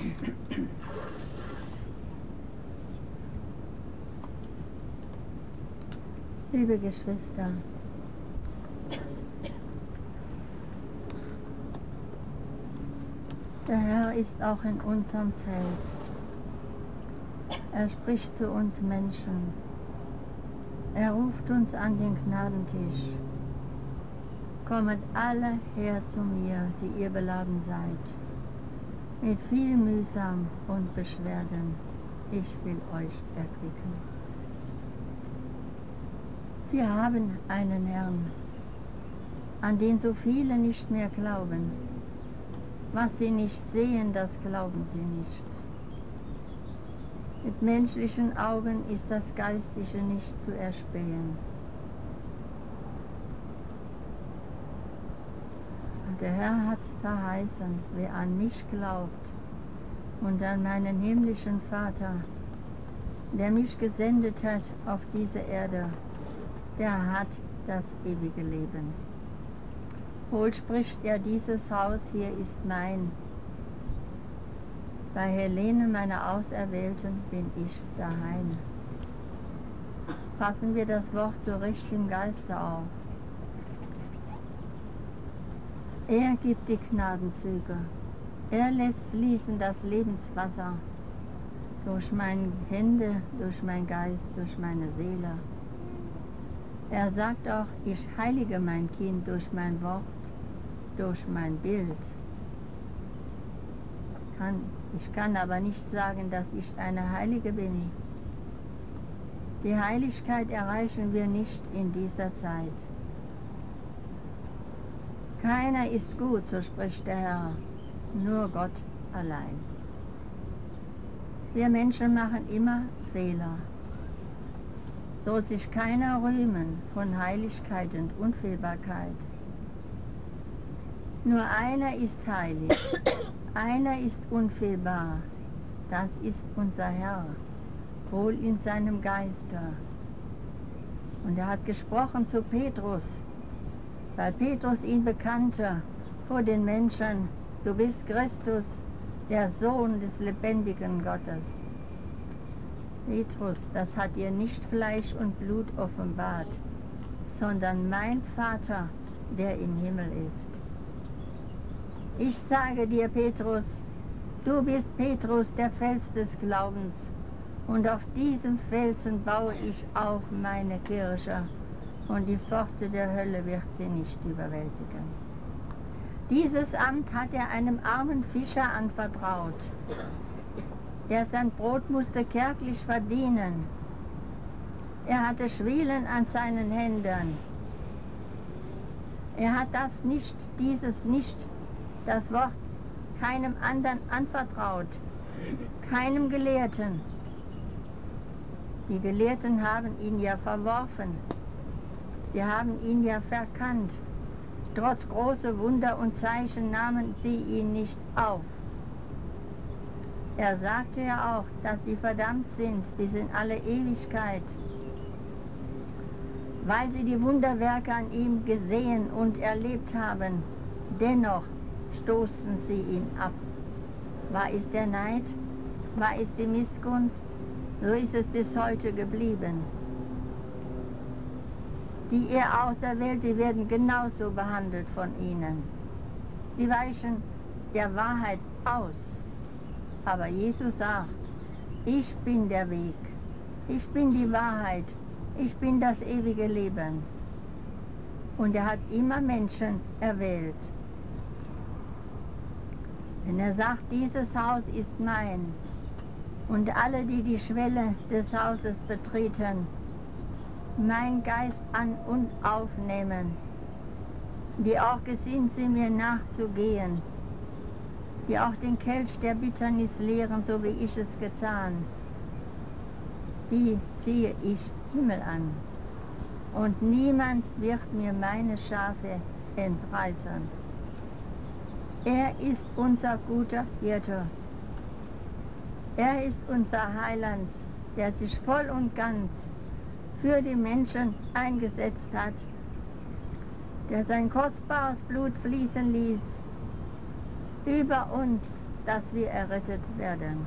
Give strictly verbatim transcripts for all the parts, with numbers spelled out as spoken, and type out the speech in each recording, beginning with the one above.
Liebe Geschwister, der Herr ist auch in unserem Zelt. Er spricht zu uns Menschen. Er ruft uns an den Gnadentisch. Kommet alle her zu mir, die ihr beladen seid, mit viel Mühsam und Beschwerden. Ich will euch erquicken. Wir haben einen Herrn, an den so viele nicht mehr glauben. Was sie nicht sehen, das glauben sie nicht. Mit menschlichen Augen ist das Geistliche nicht zu erspähen. Der Herr hat verheißen, wer an mich glaubt und an meinen himmlischen Vater, der mich gesendet hat auf diese Erde, der hat das ewige Leben. Wohl spricht er, dieses Haus hier ist mein. Bei Helene, meiner Auserwählten, bin ich daheim. Fassen wir das Wort so recht im Geiste auf. Er gibt die Gnadenzüge. Er lässt fließen das Lebenswasser durch meine Hände, durch meinen Geist, durch meine Seele. Er sagt auch, ich heilige mein Kind durch mein Wort, durch mein Bild. Kann, ich kann aber nicht sagen, dass ich eine Heilige bin. Die Heiligkeit erreichen wir nicht in dieser Zeit. Keiner ist gut, so spricht der Herr, nur Gott allein. Wir Menschen machen immer Fehler. Soll sich keiner rühmen von Heiligkeit und Unfehlbarkeit. Nur einer ist heilig, einer ist unfehlbar, das ist unser Herr, wohl in seinem Geiste. Und er hat gesprochen zu Petrus, weil Petrus ihn bekannte vor den Menschen, du bist Christus, der Sohn des lebendigen Gottes. Petrus, das hat dir nicht Fleisch und Blut offenbart, sondern mein Vater, der im Himmel ist. Ich sage dir, Petrus, du bist Petrus, der Fels des Glaubens, und auf diesem Felsen baue ich auf meine Kirche, und die Pforte der Hölle wird sie nicht überwältigen. Dieses Amt hat er einem armen Fischer anvertraut. Der sein Brot musste kärglich verdienen. Er hatte Schwielen an seinen Händen. Er hat das nicht, dieses nicht, das Wort keinem anderen anvertraut, keinem Gelehrten. Die Gelehrten haben ihn ja verworfen. Sie haben ihn ja verkannt. Trotz großer Wunder und Zeichen nahmen sie ihn nicht auf. Er sagte ja auch, dass sie verdammt sind bis in alle Ewigkeit, weil sie die Wunderwerke an ihm gesehen und erlebt haben. Dennoch stoßen sie ihn ab. War es der Neid? War es die Missgunst? So ist es bis heute geblieben. Die er Auserwählte werden genauso behandelt von ihnen. Sie weichen der Wahrheit aus. Aber Jesus sagt, ich bin der Weg, ich bin die Wahrheit, ich bin das ewige Leben. Und er hat immer Menschen erwählt. Wenn er sagt, dieses Haus ist mein, und alle, die die Schwelle des Hauses betreten, mein Geist an und aufnehmen, die auch gesinnt sind, mir nachzugehen, die auch den Kelch der Bitternis leeren, so wie ich es getan, die ziehe ich Himmel an. Und niemand wird mir meine Schafe entreißen. Er ist unser guter Hirte. Er ist unser Heiland, der sich voll und ganz für die Menschen eingesetzt hat, der sein kostbares Blut fließen ließ über uns, dass wir errettet werden.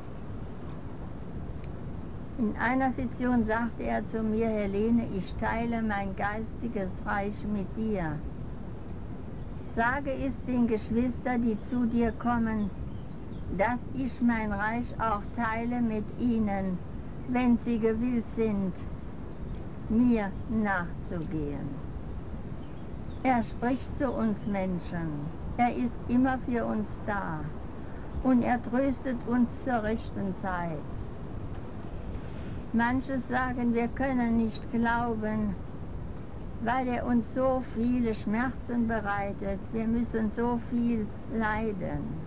In einer Vision sagte er zu mir, Helene, ich teile mein geistiges Reich mit dir. Sage es den Geschwistern, die zu dir kommen, dass ich mein Reich auch teile mit ihnen, wenn sie gewillt sind, mir nachzugehen. Er spricht zu uns Menschen. Er ist immer für uns da und er tröstet uns zur rechten Zeit. Manche sagen, wir können nicht glauben, weil er uns so viele Schmerzen bereitet. Wir müssen so viel leiden.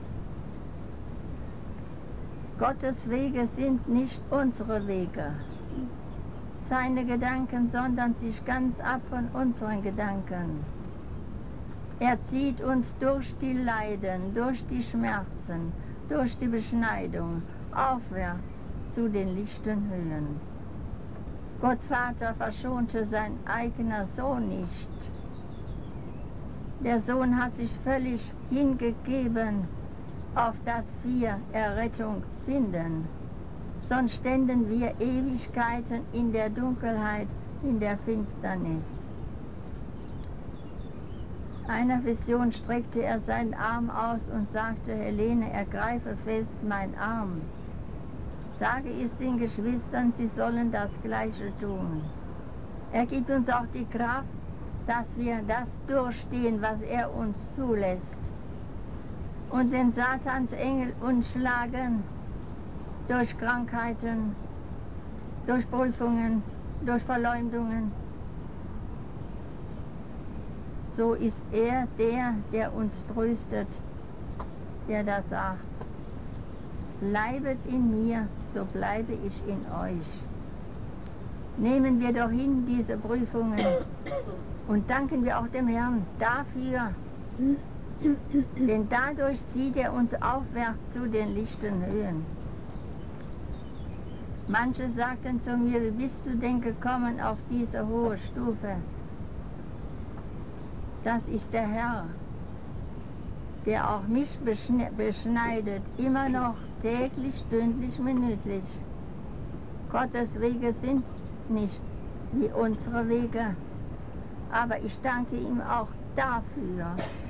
Gottes Wege sind nicht unsere Wege. Seine Gedanken sondern sich ganz ab von unseren Gedanken. Er zieht uns durch die Leiden, durch die Schmerzen, durch die Beschneidung, aufwärts zu den lichten Höhen. Gott Vater verschonte sein eigener Sohn nicht. Der Sohn hat sich völlig hingegeben, auf dass wir Errettung finden. Sonst ständen wir Ewigkeiten in der Dunkelheit, in der Finsternis. Einer Vision streckte er seinen Arm aus und sagte, Helene, ergreife fest meinen Arm. Sage es den Geschwistern, sie sollen das Gleiche tun. Er gibt uns auch die Kraft, dass wir das durchstehen, was er uns zulässt. Und wenn Satans Engel uns schlagen, durch Krankheiten, durch Prüfungen, durch Verleumdungen, so ist er der, der uns tröstet, der das sagt. Bleibet in mir, so bleibe ich in euch. Nehmen wir doch hin diese Prüfungen und danken wir auch dem Herrn dafür, denn dadurch zieht er uns aufwärts zu den lichten Höhen. Manche sagten zu mir, wie bist du denn gekommen auf diese hohe Stufe? Das ist der Herr, der auch mich beschneidet, immer noch täglich, stündlich, minütlich. Gottes Wege sind nicht wie unsere Wege, aber ich danke ihm auch dafür.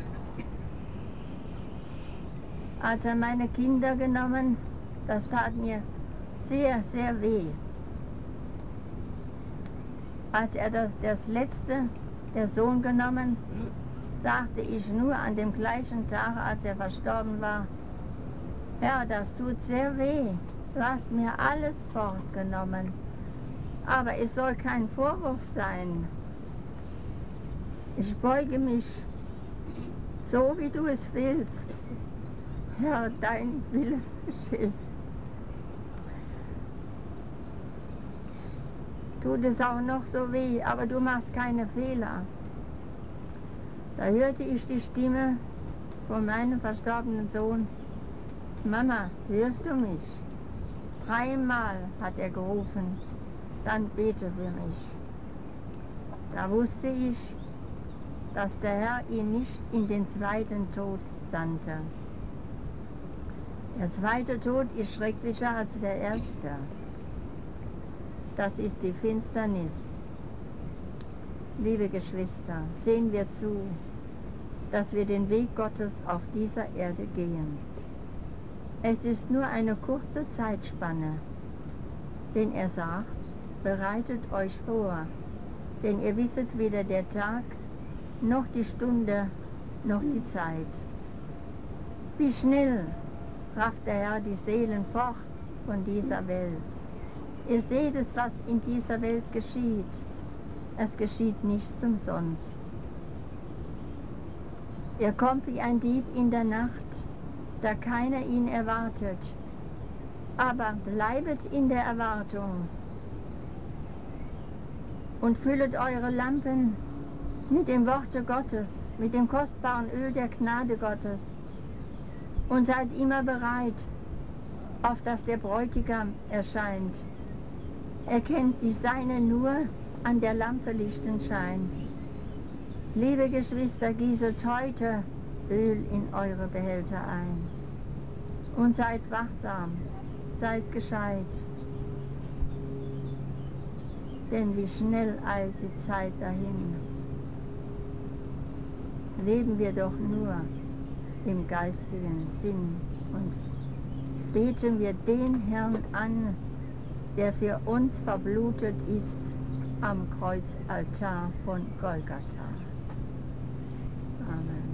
Als er meine Kinder genommen, das tat mir sehr, sehr weh. Als er das, das letzte, der Sohn genommen, sagte ich nur an dem gleichen Tag, als er verstorben war, Herr, das tut sehr weh, du hast mir alles fortgenommen, aber es soll kein Vorwurf sein. Ich beuge mich so, wie du es willst. Herr, dein Wille geschehe. Tut es auch noch so weh, aber du machst keine Fehler. Da hörte ich die Stimme von meinem verstorbenen Sohn. Mama, hörst du mich? Dreimal hat er gerufen, dann bete für mich. Da wusste ich, dass der Herr ihn nicht in den zweiten Tod sandte. Der zweite Tod ist schrecklicher als der erste. Das ist die Finsternis. Liebe Geschwister, sehen wir zu, dass wir den Weg Gottes auf dieser Erde gehen. Es ist nur eine kurze Zeitspanne, denn er sagt, bereitet euch vor, denn ihr wisset weder der Tag, noch die Stunde, noch die Zeit. Wie schnell rafft der Herr die Seelen fort von dieser Welt. Ihr seht es, was in dieser Welt geschieht. Es geschieht nichts umsonst. Er kommt wie ein Dieb in der Nacht, da keiner ihn erwartet. Aber bleibet in der Erwartung und füllet eure Lampen mit dem Worte Gottes, mit dem kostbaren Öl der Gnade Gottes und seid immer bereit, auf dass der Bräutigam erscheint. Erkennt die Seine nur an der Lampe lichten Schein. Liebe Geschwister, gießet heute Öl in eure Behälter ein. Und seid wachsam, seid gescheit. Denn wie schnell eilt die Zeit dahin. Leben wir doch nur im geistigen Sinn und beten wir den Herrn an, der für uns verblutet ist am Kreuzaltar von Golgatha. Amen.